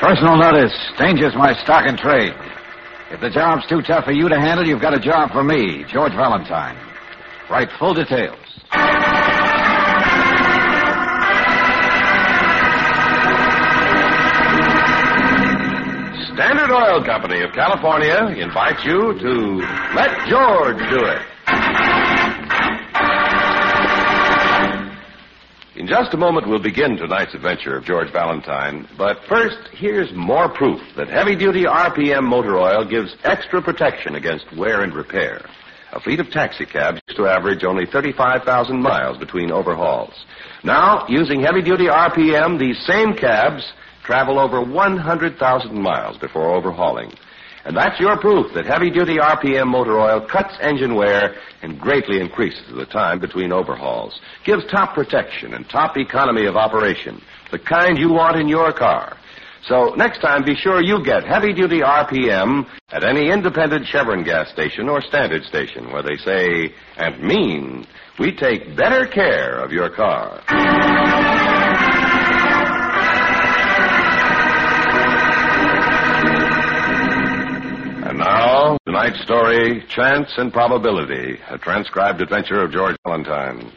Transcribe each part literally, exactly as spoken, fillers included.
Personal notice. Danger's my stock and trade. If the job's too tough for you to handle, you've got a job for me, George Valentine. Write full details. Standard Oil Company of California invites you to Let George Do It. In just a moment, we'll begin tonight's adventure of George Valentine. But first, here's more proof that heavy-duty R P M motor oil gives extra protection against wear and repair. A fleet of taxicabs used to average only thirty-five thousand miles between overhauls. Now, using heavy-duty R P M, these same cabs travel over one hundred thousand miles before overhauling. And that's your proof that heavy-duty R P M motor oil cuts engine wear and greatly increases the time between overhauls, gives top protection and top economy of operation, the kind you want in your car. So next time, be sure you get heavy-duty R P M at any independent Chevron gas station or Standard station where they say and mean, we take better care of your car. And now, tonight's story, Chance and Probability, a transcribed adventure of George Valentine.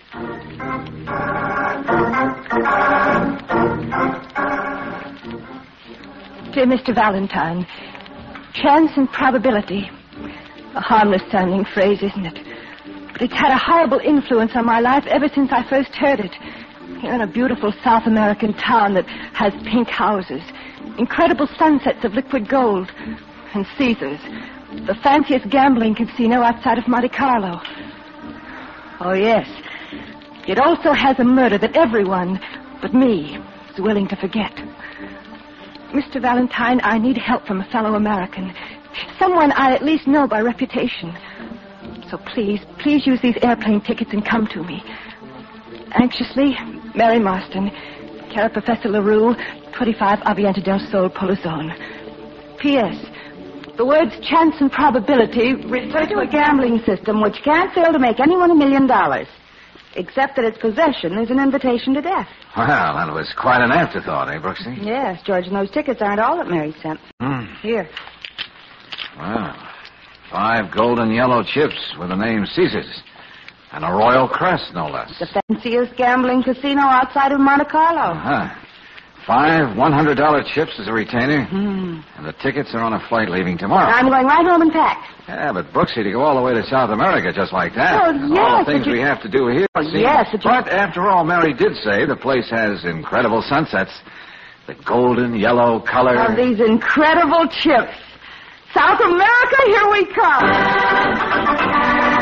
Dear Mister Valentine, chance and probability. A harmless-sounding phrase, isn't it? But it's had a horrible influence on my life ever since I first heard it. Here in a beautiful South American town that has pink houses, incredible sunsets of liquid gold, and Caesars, the fanciest gambling casino outside of Monte Carlo. Oh, yes. It also has a murder that everyone but me is willing to forget. Mister Valentine, I need help from a fellow American. Someone I at least know by reputation. So please, please use these airplane tickets and come to me. Anxiously, Mary Marston, care of Professor LaRue, twenty-five Avienta del Sol, Polizone. P S. The words chance and probability refer to a gambling system which can't fail to make anyone a million dollars. Except that its possession is an invitation to death. Well, that was quite an afterthought, eh, Brooksy? Yes, George, and those tickets aren't all that Mary sent. Hmm. Here. Well, five gold and yellow chips with the name Caesars. And a royal crest, no less. The fanciest gambling casino outside of Monte Carlo. Uh-huh. Five one hundred dollar chips as a retainer. Hmm. And the tickets are on a flight leaving tomorrow. I'm going right home and pack. Yeah, but Brooksy, to go all the way to South America just like that. Oh, and yes, all the things but you- we have to do here. Oh, see? yes, but you- But after all, Mary did say the place has incredible sunsets. The golden yellow color. Of these incredible chips. South America, here we come.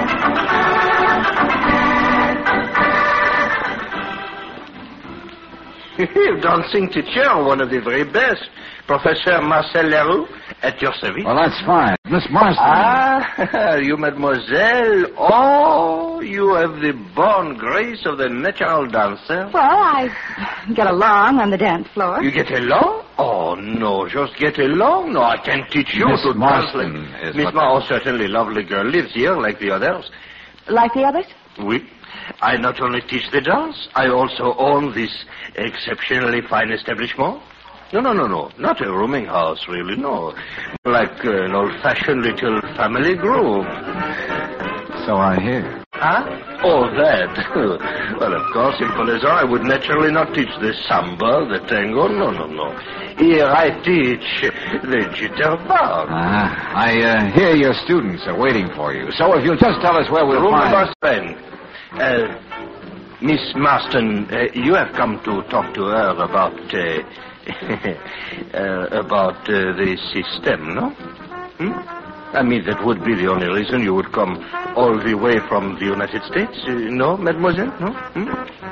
Dancing teacher, one of the very best. Professor Marcel Leroux, at your service. Well, that's fine. Miss Marston. Ah, you, mademoiselle. Oh, you have the born grace of the natural dancer. Well, I get along on the dance floor. You get along? Oh, no, just get along. No, I can't teach you Miss to Marston dance. Like... is Miss what- Marston, oh, certainly lovely girl, lives here like the others. Like the others? Oui. I not only teach the dance, I also own this exceptionally fine establishment. No, no, no, no. Not a rooming house, really, no. Like uh, an old-fashioned little family group. So I hear. Huh? Oh, that. Well, of course, in Polizone, I would naturally not teach the samba, the tango. No, no, no. Here I teach the jitterbug. Uh-huh. I uh, hear your students are waiting for you. So if you'll just tell us where we'll Room find... number seven. Uh, Miss Marston, uh, you have come to talk to her about... Uh, uh, about uh, the system, no? Hmm? I mean, that would be the only reason you would come all the way from the United States. Uh, no, mademoiselle? No? Hmm?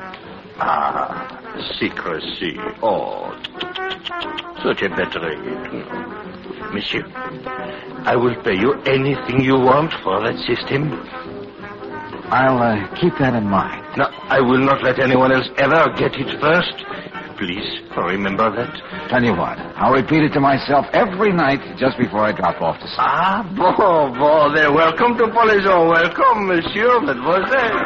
Ah, secrecy. Oh, such a better idea. Monsieur, I will pay you anything you want for that system. I'll uh, keep that in mind. No, I will not let anyone else ever get it first. Please, remember that. Tell you what, I'll repeat it to myself every night just before I drop off to sleep. Ah, bon, bon, then welcome to Polizone. Welcome, monsieur, mademoiselle.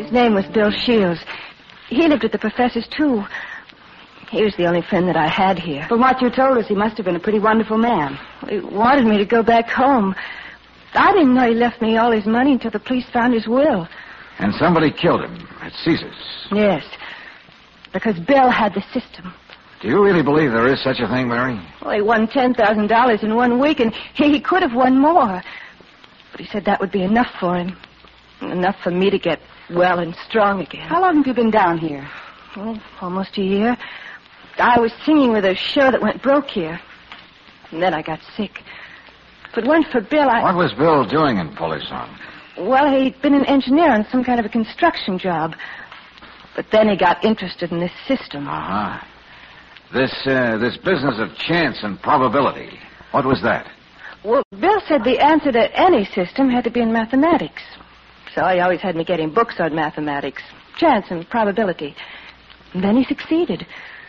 His name was Bill Shields. He lived with the professors, too. He was the only friend that I had here. From what you told us, he must have been a pretty wonderful man. He wanted me to go back home. I didn't know he left me all his money until the police found his will. And somebody killed him at Caesar's. Yes, because Bill had the system. Do you really believe there is such a thing, Mary? Well, he won ten thousand dollars in one week, and he, he could have won more. But he said that would be enough for him. Enough for me to get well and strong again. How long have you been down here? Oh, almost a year. I was singing with a show that went broke here. And then I got sick. If it weren't for Bill, I... What was Bill doing in Polizon? Well, he'd been an engineer on some kind of a construction job. But then he got interested in this system. Uh-huh. This, uh, this business of chance and probability. What was that? Well, Bill said the answer to any system had to be in mathematics. So he always had me getting books on mathematics, chance and probability. And then he succeeded.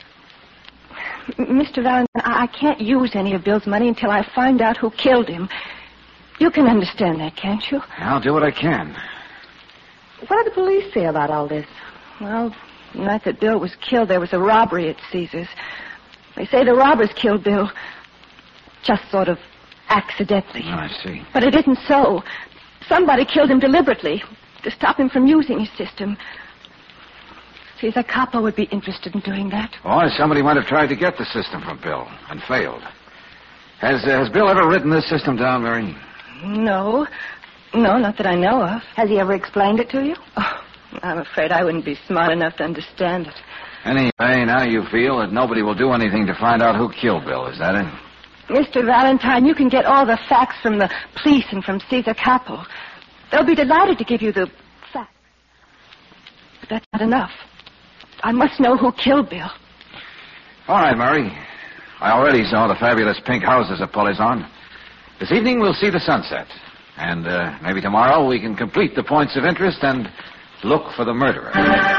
M- Mister Valentine, I-, I can't use any of Bill's money until I find out who killed him. You can understand that, can't you? I'll do what I can. What did the police say about all this? Well, the night that Bill was killed, there was a robbery at Caesar's. They say the robbers killed Bill. Just sort of accidentally. Oh, I see. But it isn't so. Somebody killed him deliberately to stop him from using his system. Caesar Capo would be interested in doing that. Or somebody might have tried to get the system from Bill and failed. Has, uh, has Bill ever written this system down, Mary? No. No, not that I know of. Has he ever explained it to you? Oh, I'm afraid I wouldn't be smart enough to understand it. Anyway, now you feel that nobody will do anything to find out who killed Bill, is that it? Mister Valentine, you can get all the facts from the police and from Caesar Capo. They'll be delighted to give you the facts. But that's not enough. I must know who killed Bill. All right, Mary. I already saw the fabulous pink houses of Polizon. This evening we'll see the sunset. And uh, maybe tomorrow we can complete the points of interest and look for the murderer.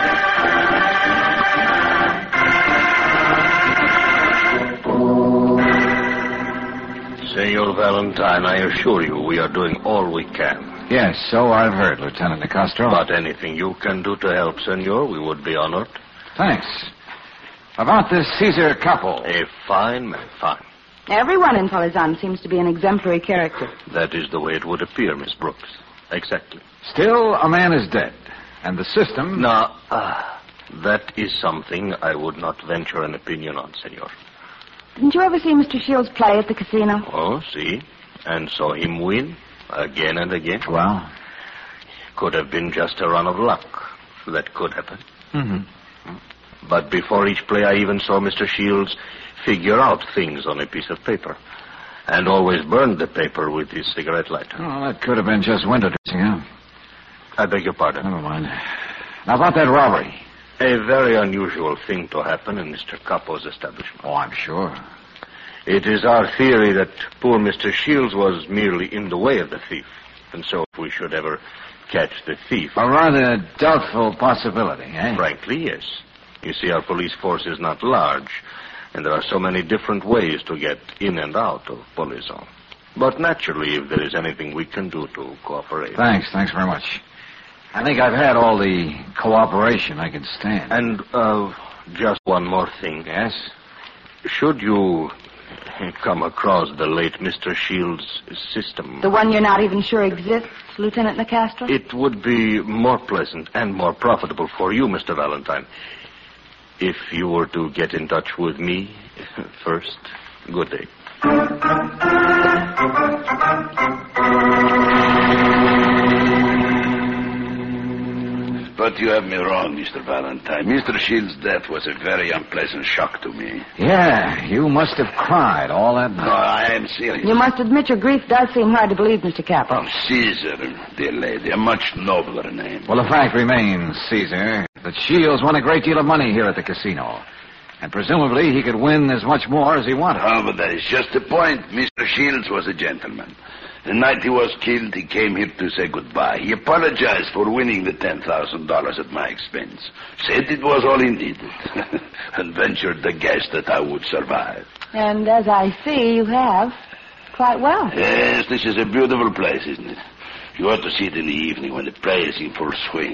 Senor Valentine, I assure you we are doing all we can. Yes, so I've heard, Lieutenant Nicastro. But anything you can do to help, senor, we would be honored. Thanks. About this Caesar Capo. A fine man, fine. Everyone in Polizon seems to be an exemplary character. That is the way it would appear, Miss Brooks. Exactly. Still, a man is dead. And the system... Now, uh, that is something I would not venture an opinion on, senor. Didn't you ever see Mister Shields play at the casino? Oh, see? And saw him win again and again? Well? Could have been just a run of luck. That could happen. Mm-hmm. But before each play, I even saw Mister Shields figure out things on a piece of paper. And always burned the paper with his cigarette lighter. Oh, that could have been just window dressing, huh? I beg your pardon. Never mind. Now, about that robbery. A very unusual thing to happen in Mister Capo's establishment. Oh, I'm sure. It is our theory that poor Mister Shields was merely in the way of the thief. And so if we should ever catch the thief... A rather doubtful possibility, eh? Frankly, yes. You see, our police force is not large, and there are so many different ways to get in and out of Polizon. But naturally, if there is anything we can do to cooperate... Thanks, thanks very much. I think I've had all the cooperation I can stand. And, uh, just one more thing. Yes? Should you come across the late Mister Shields' system... The one you're not even sure exists, Lieutenant Nicastro? It would be more pleasant and more profitable for you, Mister Valentine, if you were to get in touch with me first. Good day. But you have me wrong, Mister Valentine. Mister Shields' death was a very unpleasant shock to me. Yeah, you must have cried all that No, night. I am serious. You must admit your grief does seem hard to believe, Mister Capo. Oh, Caesar, dear lady, a much nobler name. Well, the fact remains, Caesar, that Shields won a great deal of money here at the casino. And presumably he could win as much more as he wanted. Oh, but that is just the point. Mister Shields was a gentleman. The night he was killed, he came here to say goodbye. He apologized for winning the ten thousand dollars at my expense. Said it was all he needed. And ventured the guess that I would survive. And as I see, you have quite well. Yes, this is a beautiful place, isn't it? You ought to see it in the evening when the play is in full swing.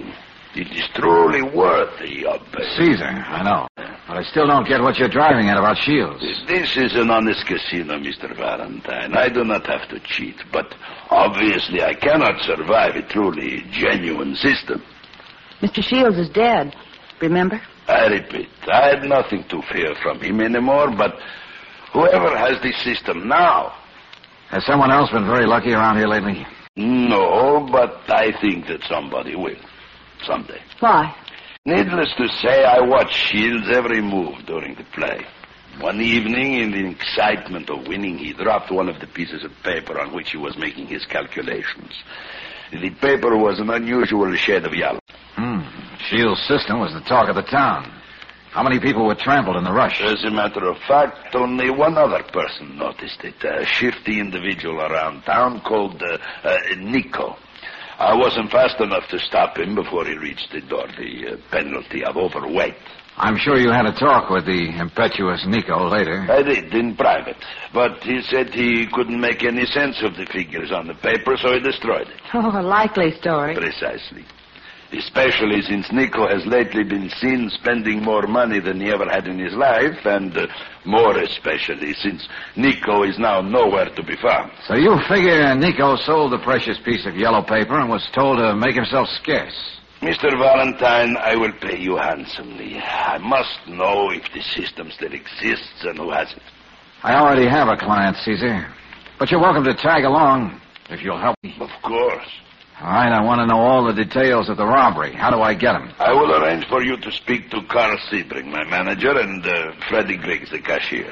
It is truly worthy of... Uh, Caesar, I know. But I still don't get what you're driving at about Shields. This is an honest casino, Mister Valentine. I do not have to cheat, but obviously I cannot survive a truly genuine system. Mister Shields is dead, remember? I repeat, I have nothing to fear from him anymore, but whoever has this system now... Has someone else been very lucky around here lately? No, but I think that somebody will. Someday. Why? Needless to say, I watched Shields' every move during the play. One evening, in the excitement of winning, he dropped one of the pieces of paper on which he was making his calculations. The paper was an unusual shade of yellow. Hmm. Shields' system was the talk of the town. How many people were trampled in the rush? As a matter of fact, only one other person noticed it. A shifty individual around town called uh, uh, Nico. I wasn't fast enough to stop him before he reached the door, the uh, penalty of overweight. I'm sure you had a talk with the impetuous Nico later. I did, in private. But he said he couldn't make any sense of the figures on the paper, so he destroyed it. Oh, a likely story. Precisely. Especially since Nico has lately been seen spending more money than he ever had in his life, and uh, more especially since Nico is now nowhere to be found. So you figure Nico sold the precious piece of yellow paper and was told to make himself scarce. Mister Valentine, I will pay you handsomely. I must know if the system still exists and who has it. I already have a client, Caesar. But you're welcome to tag along if you'll help me. Of course. All right, I want to know all the details of the robbery. How do I get them? I will arrange for you to speak to Carl Sebring, my manager, and uh, Freddie Griggs, the cashier.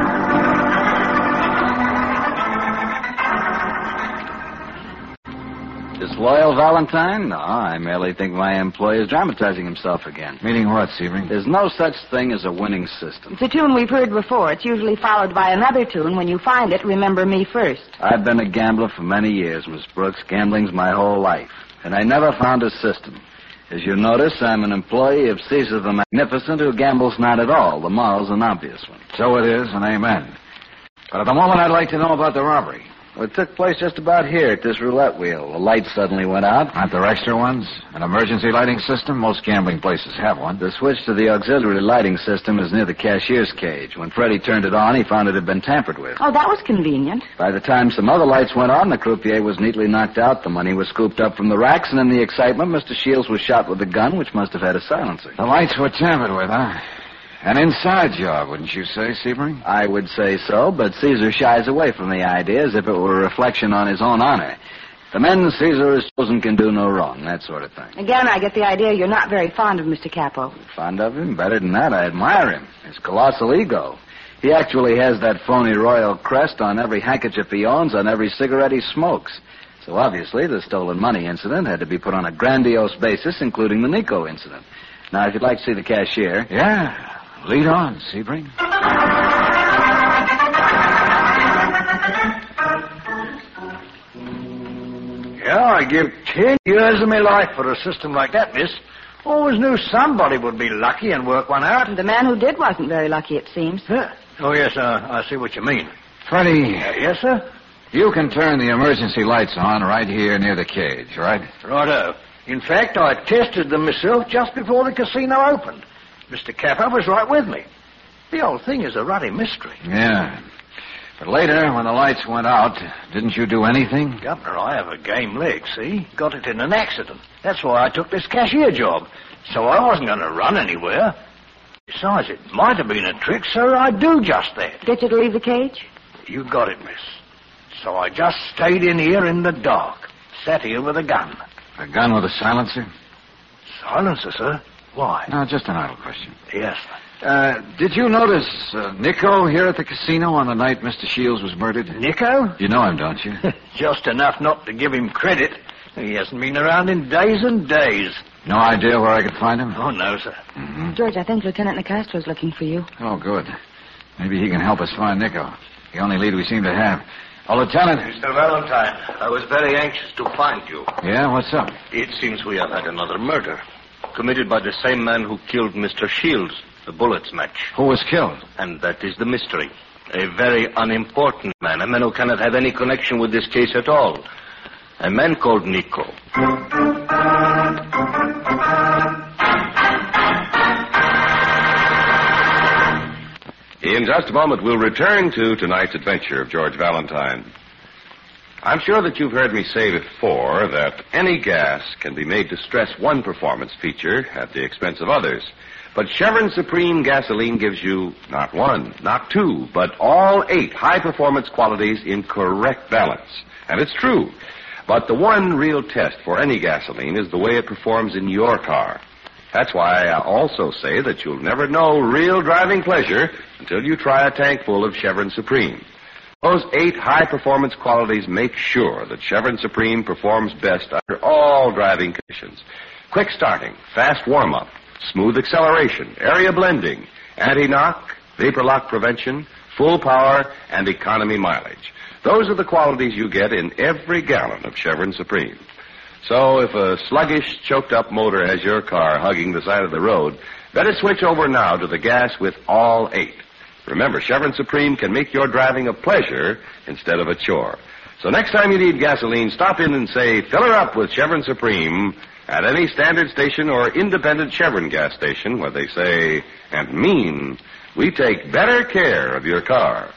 Disloyal, Valentine? No, I merely think my employee is dramatizing himself again. Meaning what, Sebring? There's no such thing as a winning system. It's a tune we've heard before. It's usually followed by another tune. When you find it, remember me first. I've been a gambler for many years, Miss Brooks. Gambling's my whole life. And I never found a system. As you notice, I'm an employee of Caesar the Magnificent who gambles not at all. The moral's an obvious one. So it is, and amen. But at the moment, I'd like to know about the robbery. Well, it took place just about here at this roulette wheel. The light suddenly went out. Aren't there extra ones? An emergency lighting system? Most gambling places have one. The switch to the auxiliary lighting system is near the cashier's cage. When Freddie turned it on, he found it had been tampered with. Oh, that was convenient. By the time some other lights went on, the croupier was neatly knocked out. The money was scooped up from the racks, and in the excitement, Mister Shields was shot with a gun, which must have had a silencer. The lights were tampered with, huh? An inside job, wouldn't you say, Sebring? I would say so, but Caesar shies away from the idea as if it were a reflection on his own honor. The men Caesar has chosen can do no wrong, that sort of thing. Again, I get the idea you're not very fond of Mister Capo. Fond of him? Better than that, I admire him. His colossal ego. He actually has that phony royal crest on every handkerchief he owns, on every cigarette he smokes. So obviously, the stolen money incident had to be put on a grandiose basis, including the Nico incident. Now, if you'd like to see the cashier... Yeah. Lead on, Sebring. Yeah, I give ten years of my life for a system like that, miss. Always knew somebody would be lucky and work one out. The man who did wasn't very lucky, it seems. Huh? Oh, yes, uh, I see what you mean. Freddie. Uh, yes, sir? You can turn the emergency lights on right here near the cage, right? Righto. In fact, I tested them myself just before the casino opened. Mister Capo was right with me. The whole thing is a ruddy mystery. Yeah. But later, when the lights went out, didn't you do anything? Governor, I have a game leg, see? Got it in an accident. That's why I took this cashier job. So I wasn't going to run anywhere. Besides, it might have been a trick, so I'd do just that. Get you to leave the cage? You got it, miss. So I just stayed in here in the dark. Sat here with a gun. A gun with a silencer? Silencer, sir? Why? No, just an idle question. Yes. Uh, did you notice uh, Nico here at the casino on the night Mister Shields was murdered? Nico? You know him, don't you? Just enough not to give him credit. He hasn't been around in days and days. No idea where I could find him? Oh, no, sir. Mm-hmm. George, I think Lieutenant Nicastro's looking for you. Oh, good. Maybe he can help us find Nico. The only lead we seem to have. Oh, Lieutenant. Mister Valentine, I was very anxious to find you. Yeah, what's up? It seems we have had another murder. Committed by the same man who killed Mister Shields, the bullets match. Who was killed? And that is the mystery. A very unimportant man, a man who cannot have any connection with this case at all. A man called Nico. in just a moment, we'll return to tonight's adventure of George Valentine. I'm sure that you've heard me say before that any gas can be made to stress one performance feature at the expense of others. But Chevron Supreme gasoline gives you not one, not two, but all eight high-performance qualities in correct balance. And it's true. But the one real test for any gasoline is the way it performs in your car. That's why I also say that you'll never know real driving pleasure until you try a tank full of Chevron Supreme. Those eight high-performance qualities make sure that Chevron Supreme performs best under all driving conditions. Quick starting, fast warm-up, smooth acceleration, area blending, anti-knock, vapor lock prevention, full power, and economy mileage. Those are the qualities you get in every gallon of Chevron Supreme. So if a sluggish, choked-up motor has your car hugging the side of the road, better switch over now to the gas with all eight. Remember, Chevron Supreme can make your driving a pleasure instead of a chore. So next time you need gasoline, stop in and say, fill her up with Chevron Supreme at any standard station or independent Chevron gas station where they say and mean, we take better care of your car.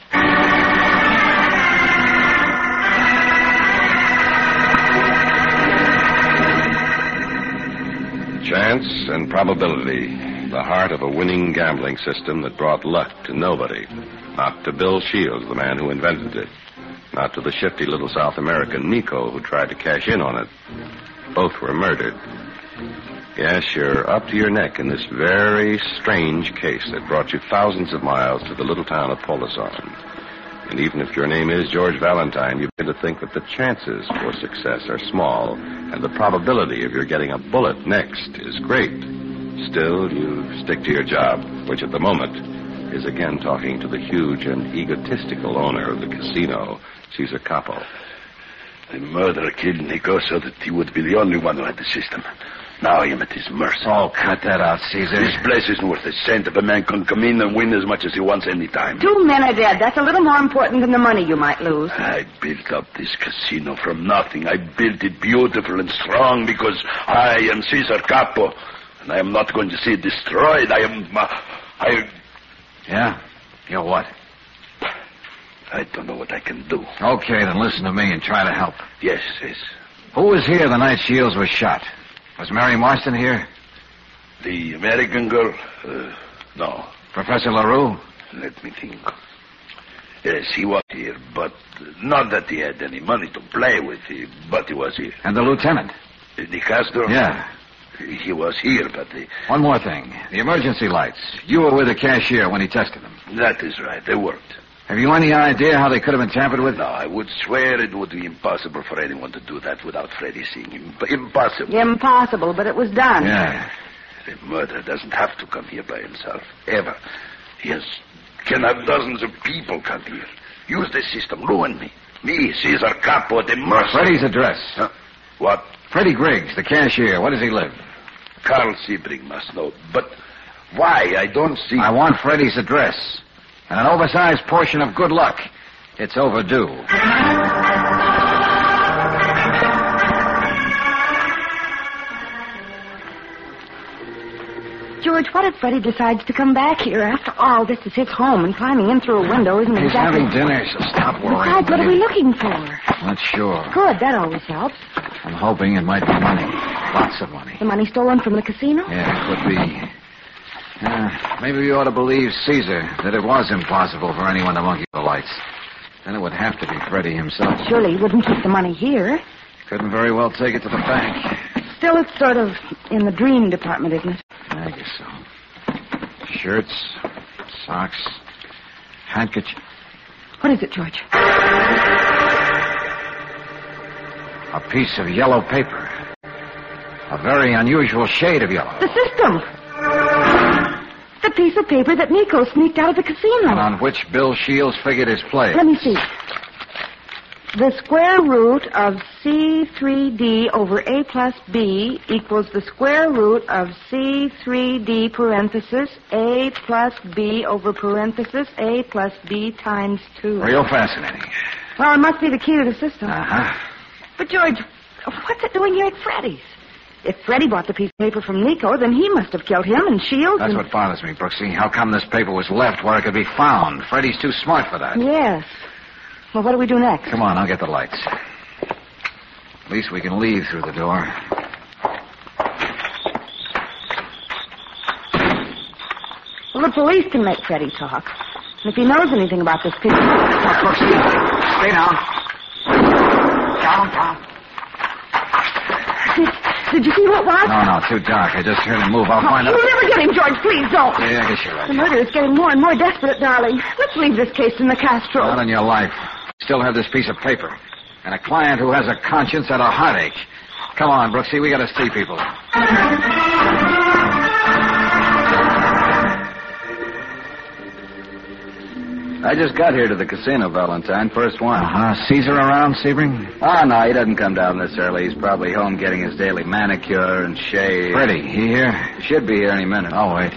Chance and probability, the heart of a winning gambling system that brought luck to nobody. Not to Bill Shields, the man who invented it. Not to the shifty little South American Nico who tried to cash in on it. Both were murdered. Yes, you're up to your neck in this very strange case that brought you thousands of miles to the little town of Polizon. And even if your name is George Valentine, you begin to think that the chances for success are small, and the probability of your getting a bullet next is great. Still, you stick to your job, which at the moment is again talking to the huge and egotistical owner of the casino, Cesar Capo. The murderer killed Nico so that he would be the only one who had the system. Now I am at his mercy. Oh, cut that out, Caesar. This place isn't worth a cent if a man can come in and win as much as he wants any time. Two men are dead. That's a little more important than the money you might lose. I built up this casino from nothing. I built it beautiful and strong because I am Cesar Capo. And I am not going to see it destroyed. I am... Uh, I... Yeah? You're what? I don't know what I can do. Okay, then listen to me and try to help. Yes, yes. Who was here the night Shields was shot? Was Mary Marston here? The American girl? Uh, no. Professor LaRue? Let me think. Yes, he was here, but not that he had any money to play with, but he was here. And the lieutenant? Uh, De Castro? Yeah. He was here, but... Uh, One more thing. The emergency lights. You were with the cashier when he tested them. That is right. They worked. Have you any idea how they could have been tampered with? No, I would swear it would be impossible for anyone to do that without Freddie seeing him. Impossible. Impossible, but it was done. Yeah. The murderer doesn't have to come here by himself, ever. He has, can have dozens of people come here. Use the system, ruin me. Me, Cesar Capo, at the mercy. Freddie's address. Huh? What? Freddie Griggs, the cashier. Where does he live? Carl Sebring must know. But why? I don't see... I want Freddie's address. And an oversized portion of good luck. It's overdue. George, what if Freddie decides to come back here? After all, this is his home, and climbing in through a window isn't He's exactly... having dinner, so stop worrying. Besides, what are we looking for? Not sure. Good, that always helps. I'm hoping it might be money. Lots of money. The money stolen from the casino? Yeah, it could be. Uh, maybe we ought to believe Caesar that it was impossible for anyone to monkey the lights. Then it would have to be Freddie himself. Surely he wouldn't keep the money here. Couldn't very well take it to the bank. Still, it's sort of in the dream department, isn't it? I guess so. Shirts, socks, handkerchief. What is it, George? A piece of yellow paper. A very unusual shade of yellow. The system. The piece of paper that Nico sneaked out of the casino. And on which Bill Shields figured his play. Let me see. The square root of C three D over A plus B equals the square root of C three D parenthesis A plus B over parenthesis A plus B times two. Real fascinating. Well, it must be the key to the system. Uh-huh. But, George, what's it doing here at Freddy's? If Freddie bought the piece of paper from Nico, then he must have killed him and Shields. That's and... what bothers me, Brooksy. How come this paper was left where it could be found? Freddie's too smart for that. Yes. Well, what do we do next? Come on, I'll get the lights. At least we can leave through the door. Well, the police can make Freddie talk. And if he knows anything about this piece... Stop, Brooksy. Stay down. Down, down. Did, did you see what was? No, no, too dark. I just heard him move. I'll Oh, find out. you'll never get him, George. Please don't. Yeah, I guess you're right. The murder is getting more and more desperate, darling. Let's leave this case in the Castro. Not in your life. Still have this piece of paper. And a client who has a conscience and a heartache. Come on, Brooksy. We got to see people. I just got here to the casino, Valentine. First one. Uh-huh. Caesar around, Sebring? Oh, no, he doesn't come down this early. He's probably home getting his daily manicure and shave. Freddie, he here? Should be here any minute. I'll wait.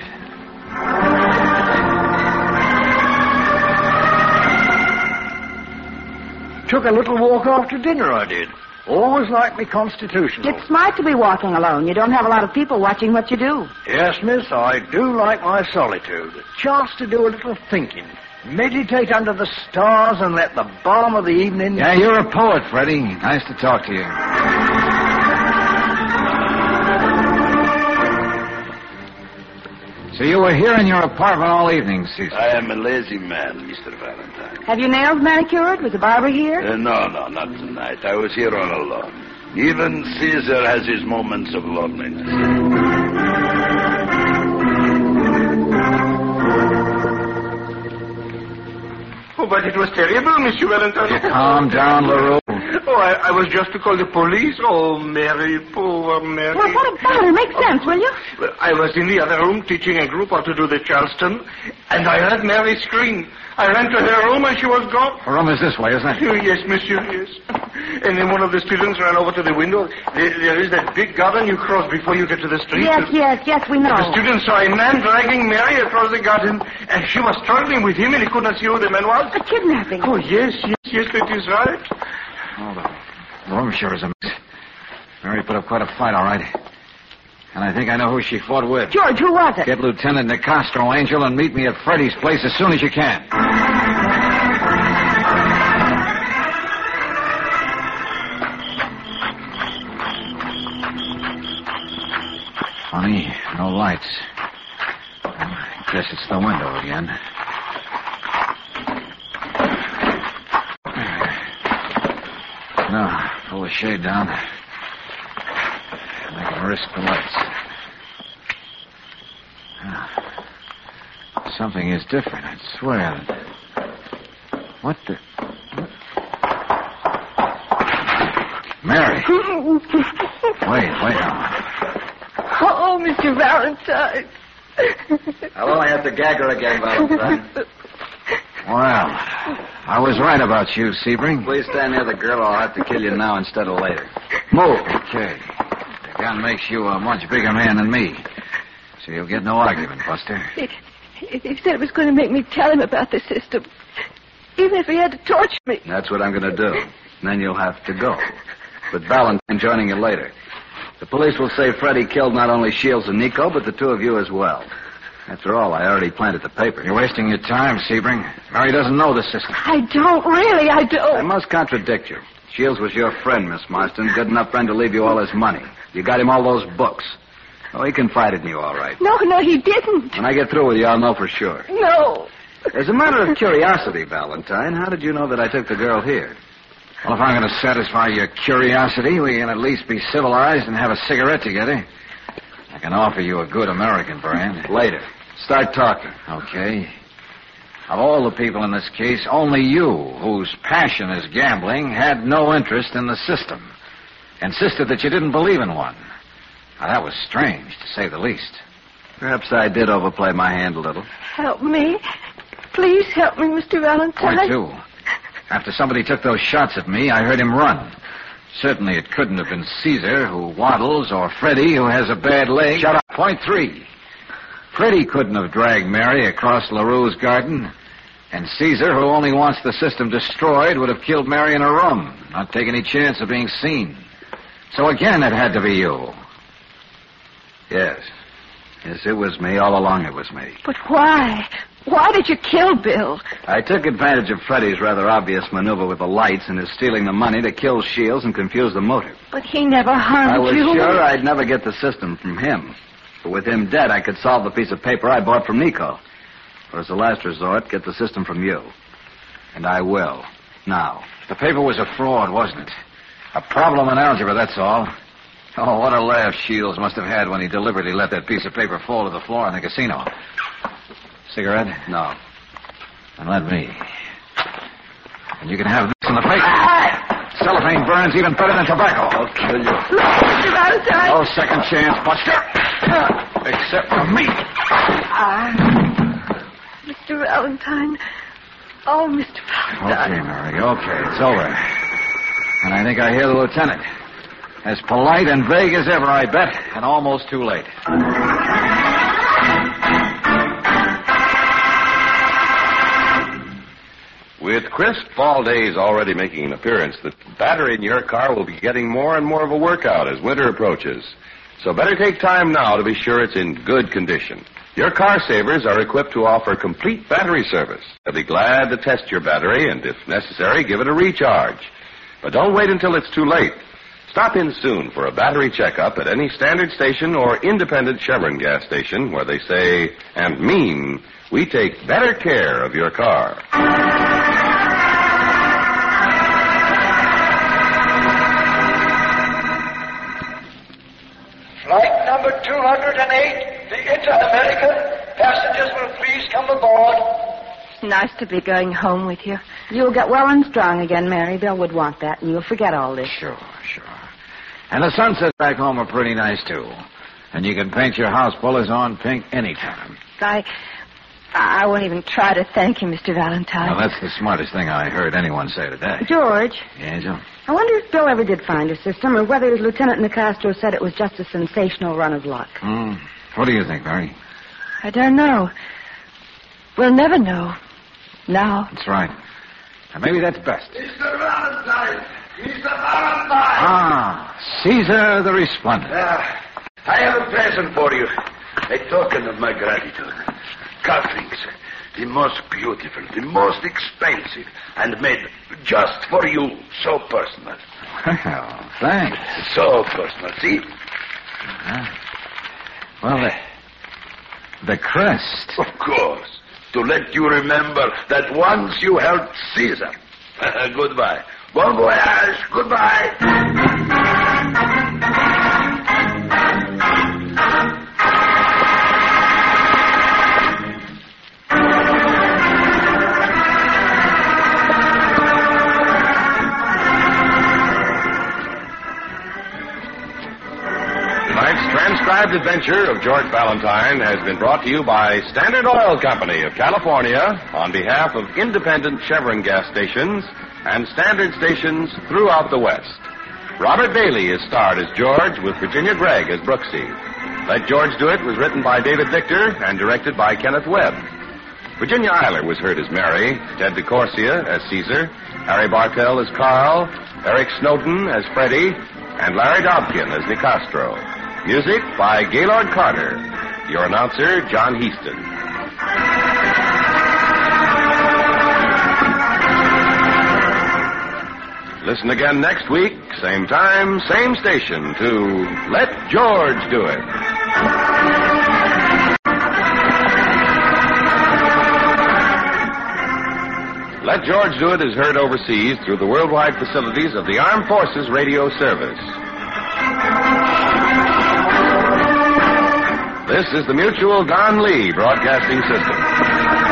Took a little walk after dinner, I did. Always like me constitutional. It's smart to be walking alone. You don't have a lot of people watching what you do. Yes, miss, I do like my solitude. A chance to do a little thinking. Meditate under the stars and let the balm of the evening... Yeah, you're a poet, Freddie. Nice to talk to you. So you were here in your apartment all evening, Caesar? I am a lazy man, Mister Valentine. Have your nails manicured? Was the barber here? Uh, no, no, not tonight. I was here all alone. Even Caesar has his moments of loneliness. Oh, but it was terrible, Monsieur Valentine. Calm down, LaRue. Oh, I, I was just to call the police. Oh, Mary, poor Mary. Well, what about it? Make sense, will you? Well, I was in the other room teaching a group how to do the Charleston, and I heard Mary scream. I ran to her room, and she was gone. Her room is this way, isn't it? Oh, yes, monsieur, yes. And then one of the students ran over to the window. There, there is that big garden you cross before you get to the street. Yes, yes, yes, we know. The student saw a man dragging Mary across the garden, and she was struggling with him, and he could not see who the man was. A kidnapping. Oh, yes, yes, yes, that is right. Oh, the room sure is a mess. Mary put up quite a fight, all right. And I think I know who she fought with. George, who was it? Get Lieutenant Nicastro, Angel, and meet me at Freddie's place as soon as you can. Funny, no lights. I guess it's the window again. No, pull the shade down. I can risk the lights. Ah, something is different, I swear. What the... What? Mary! Wait, wait now. Oh, Mister Valentine. I'll only have to gag her again, Valentine. Well, I was right about you, Sebring. Please stand near the girl or I'll have to kill you now instead of later. Move. Okay. The gun makes you a much bigger man than me. So you'll get no argument, Buster. He, he said it was going to make me tell him about the system. Even if he had to torture me. That's what I'm going to do. And then you'll have to go. With Valentine joining you later. The police will say Freddie killed not only Shields and Nico, but the two of you as well. After all, I already planted the paper. You're wasting your time, Sebring. Mary doesn't know the system. I don't, really, I don't. I must contradict you. Shields was your friend, Miss Marston. Good enough friend to leave you all his money. You got him all those books. Oh, he confided in you, all right. No, no, he didn't. When I get through with you, I'll know for sure. No. As a matter of curiosity, Valentine, how did you know that I took the girl here? Well, if I'm going to satisfy your curiosity, we can at least be civilized and have a cigarette together. I can offer you a good American brand. Later. Start talking. Okay. Of all the people in this case, only you, whose passion is gambling, had no interest in the system. Insisted that you didn't believe in one. Now, that was strange, to say the least. Perhaps I did overplay my hand a little. Help me. Please help me, Mister Valentine. Why, too? After somebody took those shots at me, I heard him run. Certainly it couldn't have been Caesar, who waddles, or Freddie, who has a bad leg. Shut up. Point three. Freddie couldn't have dragged Mary across LaRue's garden. And Caesar, who only wants the system destroyed, would have killed Mary in her room, not take any chance of being seen. So again, it had to be you. Yes. Yes, it was me. All along it was me. But why? Why did you kill Bill? I took advantage of Freddie's rather obvious maneuver with the lights and his stealing the money to kill Shields and confuse the motive. But he never harmed I was you. sure I'd never get the system from him. But with him dead, I could solve the piece of paper I bought from Nico. Or as a last resort, get the system from you. And I will. Now. The paper was a fraud, wasn't it? A problem in algebra, that's all. Oh, what a laugh Shields must have had when he deliberately let that piece of paper fall to the floor in the casino. Cigarette? No. And let me. And you can have this in the paper. Ah! Cellophane burns even better than tobacco. I'll kill you. Mister Valentine. No second chance, Buster. Except for me. Ah. Mister Valentine. Oh, Mister Valentine. Okay, Mary, okay. It's over. And I think I hear the lieutenant. As polite and vague as ever, I bet, and almost too late. With crisp fall days already making an appearance, the battery in your car will be getting more and more of a workout as winter approaches. So better take time now to be sure it's in good condition. Your Car Savers are equipped to offer complete battery service. They'll be glad to test your battery and, if necessary, give it a recharge. But don't wait until it's too late. Stop in soon for a battery checkup at any standard station or independent Chevron gas station where they say and mean, we take better care of your car. Flight number two hundred eight, the Inter-American. Passengers will please come aboard. It's nice to be going home with you. You'll get well and strong again, Mary. Bill would want that, and you'll forget all this. Sure, sure. And the sunsets back home are pretty nice, too. And you can paint your house pillars on pink anytime. I... I won't even try to thank you, Mister Valentine. Well, that's the smartest thing I heard anyone say today. George. Yeah, Angel? I wonder if Bill ever did find a system, or whether his Lieutenant Nicastro said it was just a sensational run of luck. Hmm. What do you think, Mary? I don't know. We'll never know. Now. That's right. And maybe that's best. Mister Valentine! Mister Valentine! Ah, Caesar the Resplendent. Uh, I have a present for you. A token of my gratitude. Cufflinks. The most beautiful, the most expensive, and made just for you. So personal. Well, thanks. So personal, see? Uh, well, the, the crest. Of course. To let you remember that once you helped Caesar. Goodbye. Bon voyage. Goodbye. Transcribed adventure of George Valentine has been brought to you by Standard Oil Company of California on behalf of independent Chevron gas stations and standard stations throughout the West. Robert Bailey is starred as George with Virginia Gregg as Brooksy. Let George Do It was written by David Victor and directed by Kenneth Webb. Virginia Eiler was heard as Mary, Ted DeCorsia as Caesar, Harry Bartell as Carl, Eric Snowden as Freddie, and Larry Dobkin as Nicastro. Music by Gaylord Carter. Your announcer, John Heaston. Listen again next week, same time, same station, to Let George Do It. Let George Do It is heard overseas through the worldwide facilities of the Armed Forces Radio Service. This is the Mutual Don Lee Broadcasting System.